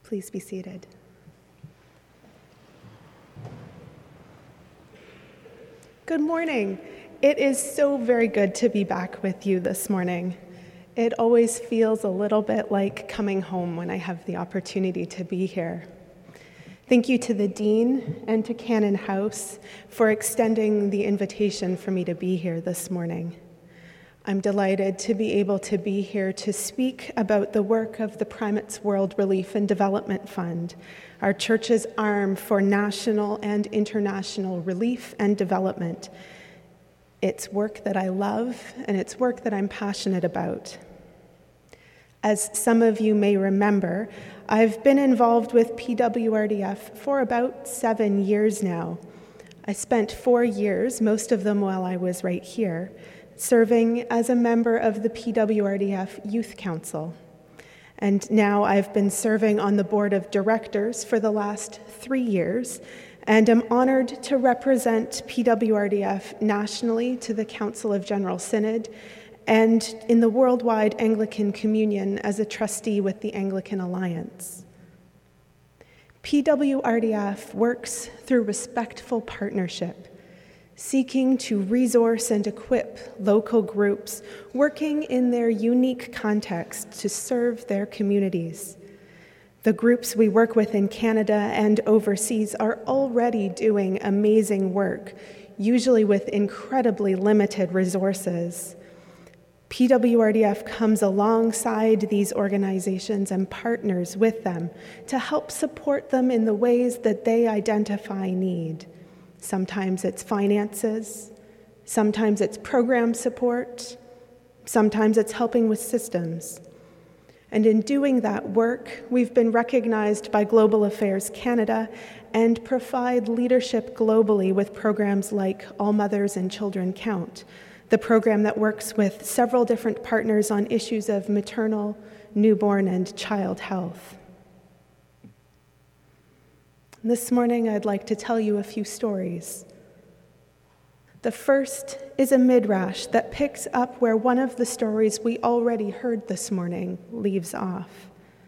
Please be seated. Good morning. It is so very good to be back with you this morning. It always feels a little bit like coming home when I have the opportunity to be here. Thank you to the Dean and to Cannon House for extending the invitation for me to be here this morning. I'm delighted to be able to be here to speak about the work of the Primates World Relief and Development Fund, our church's arm for national and international relief and development. It's work that I love, and it's work that I'm passionate about. As some of you may remember, I've been involved with PWRDF for about 7 years now. I spent 4 years, most of them while I was right here, serving as a member of the PWRDF Youth Council. And now I've been serving on the board of directors for the last 3 years, and am honored to represent PWRDF nationally to the Council of General Synod and in the Worldwide Anglican Communion as a trustee with the Anglican Alliance. PWRDF works through respectful partnership, seeking to resource and equip local groups working in their unique context to serve their communities. The groups we work with in Canada and overseas are already doing amazing work, usually with incredibly limited resources. PWRDF comes alongside these organizations and partners with them to help support them in the ways that they identify need. Sometimes it's finances, sometimes it's program support, sometimes it's helping with systems. And in doing that work, we've been recognized by Global Affairs Canada and provide leadership globally with programs like All Mothers and Children Count, the program that works with several different partners on issues of maternal, newborn, and child health. This morning, I'd like to tell you a few stories. The first is a midrash that picks up where one of the stories we already heard this morning leaves off.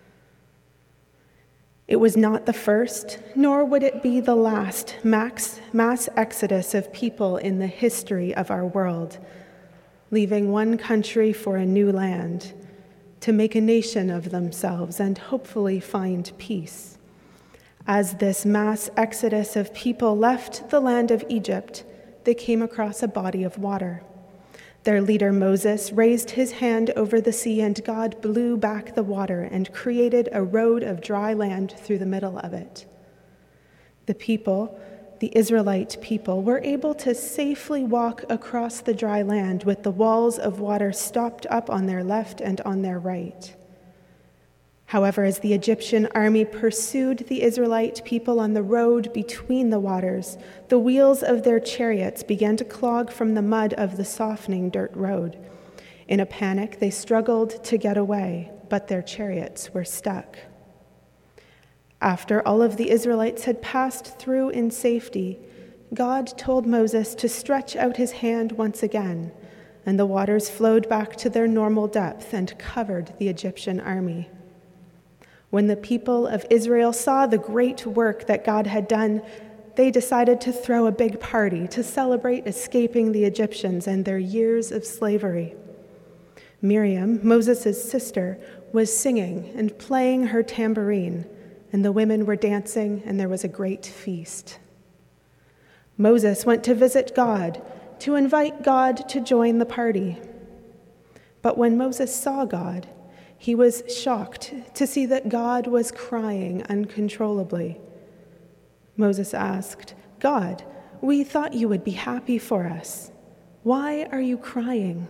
It was not the first, nor would it be the last mass exodus of people in the history of our world, leaving one country for a new land to make a nation of themselves and hopefully find peace. As this mass exodus of people left the land of Egypt, they came across a body of water. Their leader Moses raised his hand over the sea, and God blew back the water and created a road of dry land through the middle of it. The people, the Israelite people, were able to safely walk across the dry land with the walls of water stopped up on their left and on their right. However, as the Egyptian army pursued the Israelite people on the road between the waters, the wheels of their chariots began to clog from the mud of the softening dirt road. In a panic, they struggled to get away, but their chariots were stuck. After all of the Israelites had passed through in safety, God told Moses to stretch out his hand once again, and the waters flowed back to their normal depth and covered the Egyptian army. When the people of Israel saw the great work that God had done, they decided to throw a big party to celebrate escaping the Egyptians and their years of slavery. Miriam, Moses' sister, was singing and playing her tambourine, and the women were dancing, and there was a great feast. Moses went to visit God, to invite God to join the party. But when Moses saw God, he was shocked to see that God was crying uncontrollably. Moses asked, "God, we thought you would be happy for us. Why are you crying?"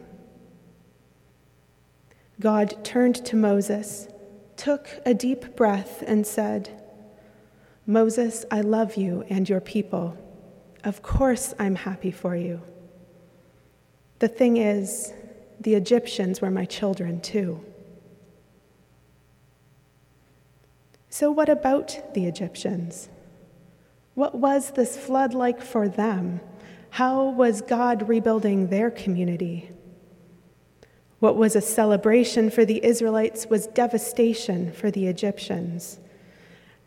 God turned to Moses, took a deep breath, and said, "Moses, I love you and your people. Of course I'm happy for you. The thing is, the Egyptians were my children too." So what about the Egyptians? What was this flood like for them? How was God rebuilding their community? What was a celebration for the Israelites was devastation for the Egyptians.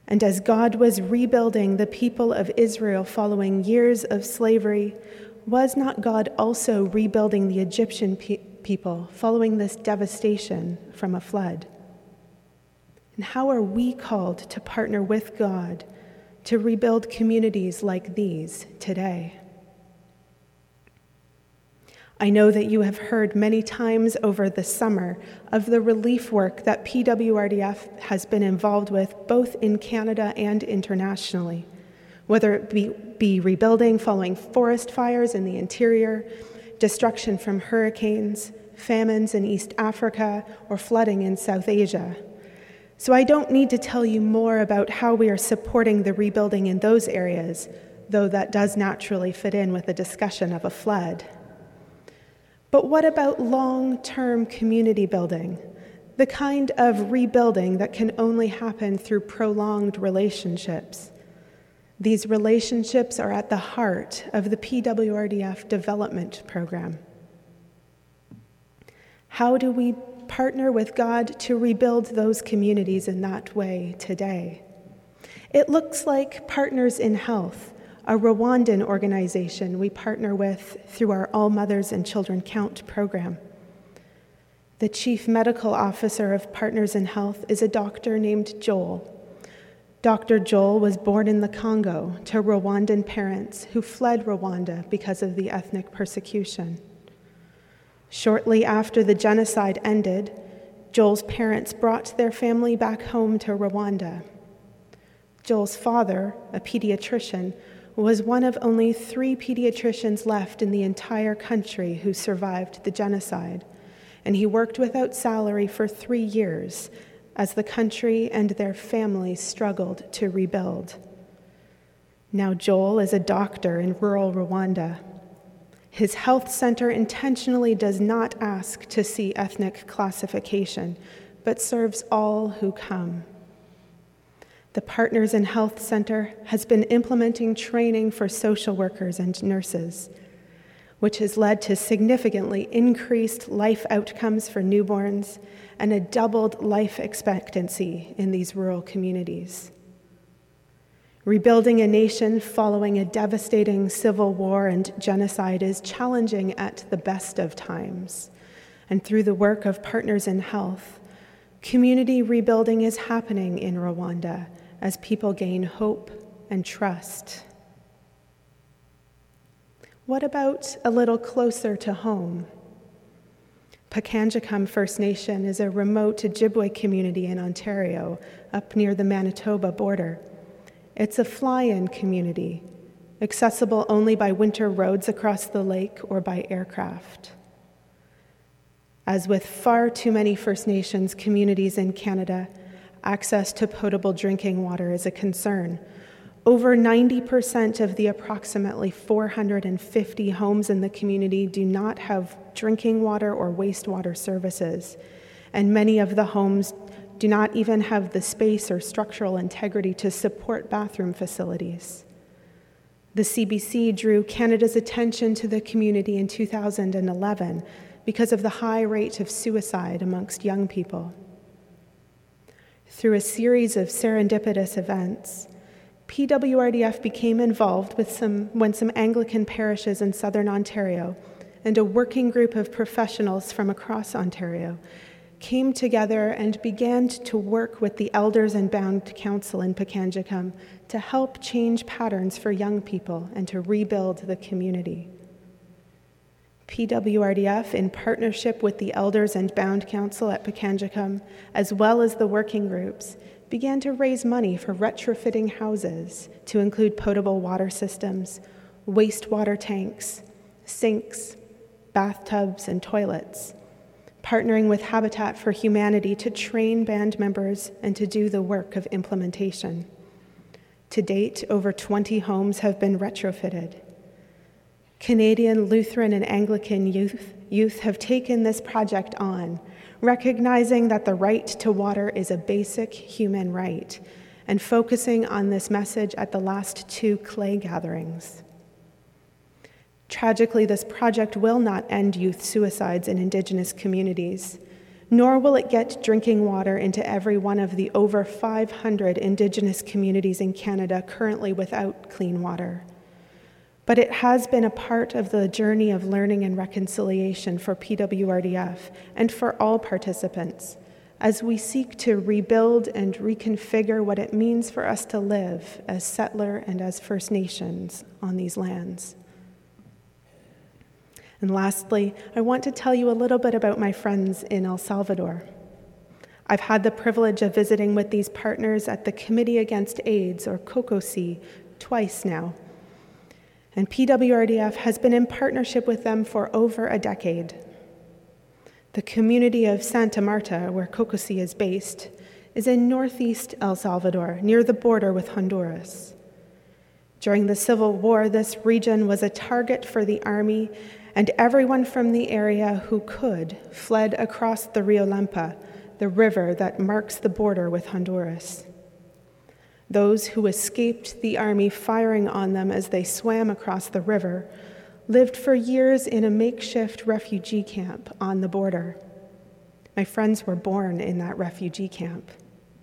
And as God was rebuilding the people of Israel following years of slavery, was not God also rebuilding the Egyptian people following this devastation from a flood? And how are we called to partner with God to rebuild communities like these today? I know that you have heard many times over the summer of the relief work that PWRDF has been involved with both in Canada and internationally, whether it be rebuilding following forest fires in the interior, destruction from hurricanes, famines in East Africa, or flooding in South Asia. So I don't need to tell you more about how we are supporting the rebuilding in those areas, though that does naturally fit in with the discussion of a flood. But what about long-term community building, the kind of rebuilding that can only happen through prolonged relationships? These relationships are at the heart of the PWRDF development program. How do we partner with God to rebuild those communities in that way today? It looks like Partners in Health, a Rwandan organization we partner with through our All Mothers and Children Count program. The chief medical officer of Partners in Health is a doctor named Joel. Dr. Joel was born in the Congo to Rwandan parents who fled Rwanda because of the ethnic persecution. Shortly after the genocide ended, Joel's parents brought their family back home to Rwanda. Joel's father, a pediatrician, was one of only 3 pediatricians left in the entire country who survived the genocide, and he worked without salary for 3 years as the country and their families struggled to rebuild. Now Joel is a doctor in rural Rwanda. His health center intentionally does not ask to see ethnic classification, but serves all who come. The Partners in Health Center has been implementing training for social workers and nurses, which has led to significantly increased life outcomes for newborns and a doubled life expectancy in these rural communities. Rebuilding a nation following a devastating civil war and genocide is challenging at the best of times. And through the work of Partners in Health, community rebuilding is happening in Rwanda as people gain hope and trust. What about a little closer to home? Pakanjakum First Nation is a remote Ojibwe community in Ontario, up near the Manitoba border. It's a fly-in community, accessible only by winter roads across the lake or by aircraft. As with far too many First Nations communities in Canada, access to potable drinking water is a concern. Over 90% of the approximately 450 homes in the community do not have drinking water or wastewater services, and many of the homes do not even have the space or structural integrity to support bathroom facilities. The CBC drew Canada's attention to the community in 2011 because of the high rate of suicide amongst young people. Through a series of serendipitous events, PWRDF became involved when some Anglican parishes in southern Ontario and a working group of professionals from across Ontario came together and began to work with the Elders and Bound Council in Pakanjakum to help change patterns for young people and to rebuild the community. PWRDF, in partnership with the Elders and Bound Council at Pakanjakum, as well as the working groups, began to raise money for retrofitting houses to include potable water systems, wastewater tanks, sinks, bathtubs, and toilets, partnering with Habitat for Humanity to train band members and to do the work of implementation. To date, over 20 homes have been retrofitted. Canadian Lutheran and Anglican youth have taken this project on, recognizing that the right to water is a basic human right, and focusing on this message at the last 2 clay gatherings. Tragically, this project will not end youth suicides in Indigenous communities, nor will it get drinking water into every one of the over 500 Indigenous communities in Canada currently without clean water. But it has been a part of the journey of learning and reconciliation for PWRDF and for all participants as we seek to rebuild and reconfigure what it means for us to live as settler and as First Nations on these lands. And lastly, I want to tell you a little bit about my friends in El Salvador. I've had the privilege of visiting with these partners at the Committee Against AIDS, or COCOSI, twice now. And PWRDF has been in partnership with them for over a decade. The community of Santa Marta, where COCOSI is based, is in northeast El Salvador, near the border with Honduras. During the Civil War, this region was a target for the army, and everyone from the area who could fled across the Rio Lempa, the river that marks the border with Honduras. Those who escaped the army firing on them as they swam across the river lived for years in a makeshift refugee camp on the border. My friends were born in that refugee camp.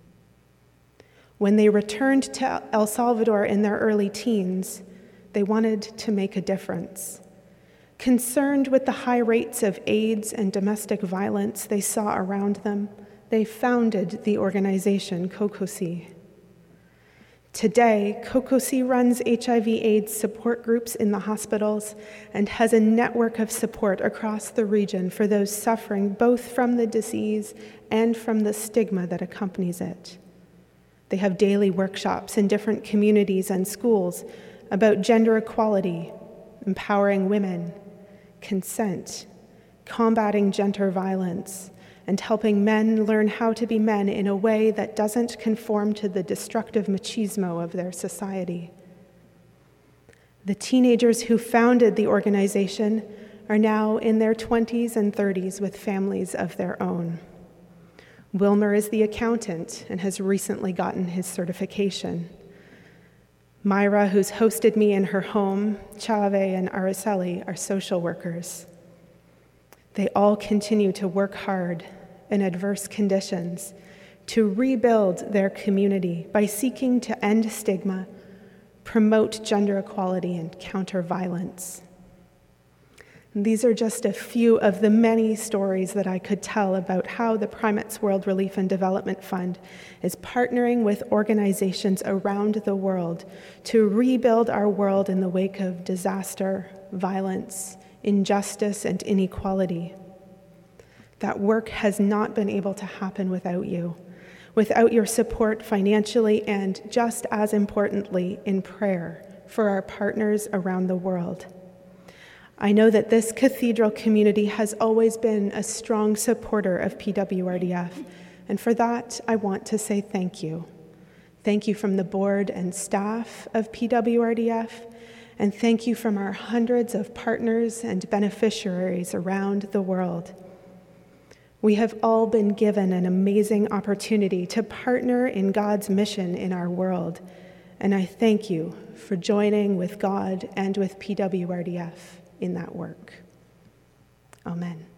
When they returned to El Salvador in their early teens, they wanted to make a difference. Concerned with the high rates of AIDS and domestic violence they saw around them, they founded the organization COCOSI. Today, COCOSI runs HIV/AIDS support groups in the hospitals and has a network of support across the region for those suffering both from the disease and from the stigma that accompanies it. They have daily workshops in different communities and schools about gender equality, empowering women, consent, combating gender violence, and helping men learn how to be men in a way that doesn't conform to the destructive machismo of their society. The teenagers who founded the organization are now in their 20s and 30s with families of their own. Wilmer is the accountant and has recently gotten his certification. Myra, who's hosted me in her home, Chave and Araceli are social workers. They all continue to work hard in adverse conditions to rebuild their community by seeking to end stigma, promote gender equality, and counter violence. And these are just a few of the many stories that I could tell about how the Primates World Relief and Development Fund is partnering with organizations around the world to rebuild our world in the wake of disaster, violence, injustice, and inequality. That work has not been able to happen without you, without your support financially and, just as importantly, in prayer for our partners around the world. I know that this cathedral community has always been a strong supporter of PWRDF, and for that, I want to say thank you. Thank you from the board and staff of PWRDF, and thank you from our hundreds of partners and beneficiaries around the world. We have all been given an amazing opportunity to partner in God's mission in our world, and I thank you for joining with God and with PWRDF in that work. Amen.